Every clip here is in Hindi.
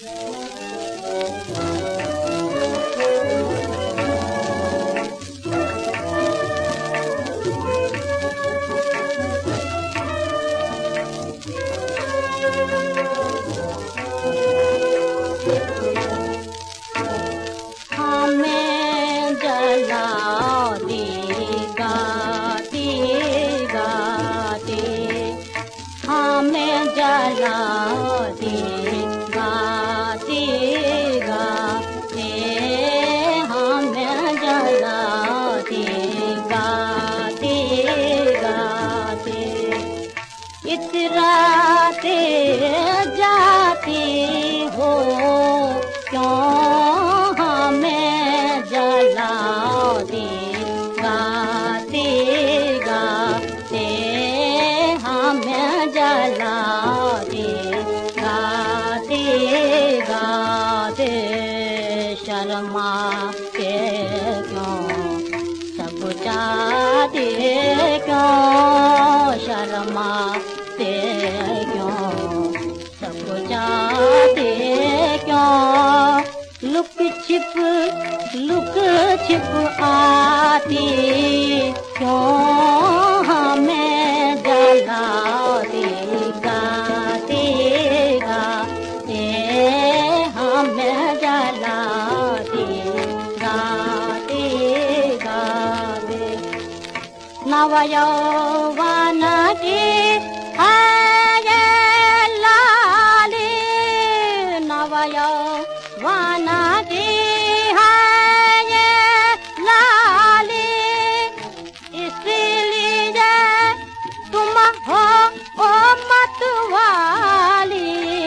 हमें जला देगा देगा दे, हमें जला देगा देगा दे, हमें जला देगा देगा दे। इतराते जाती हो क्यों हमें जला देगा देगा दे, हमें जला देगा देगा दे। शर्मा के क्यों सब जाते क्यों, शर्मा ते क्यों सब जाते क्यों। लुक छिप आती क्यों हमें जला देगा देगा दे, हमें जला देगा देगा दे। नवयौवन की है ये लाली, नवयौवन की है ये लाली, इसलिए तुम हो ओ मतवाली।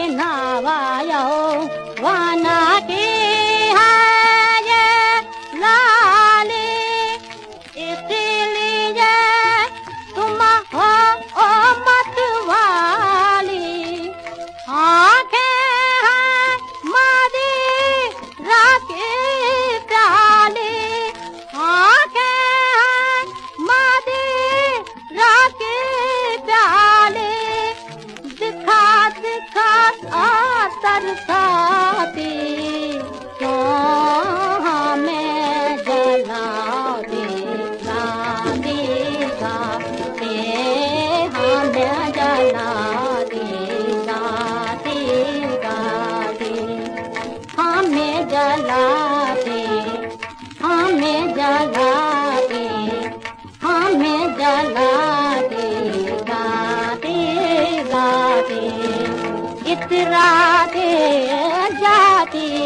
नवयौवन की है ये लाली, इसलिए तुम हो ओ मतवाली। आंखें हैं मदिरा की प्याली, आंखें हैं मदिरा की प्याली। दिखा दिखा तरसाती क्यों हमें जला देगा देगा दे, हमें जला देगा देगा दे। हमें जला दे, हमें जला दे, हमें जला देगा देगा दे। इतरा दे जाती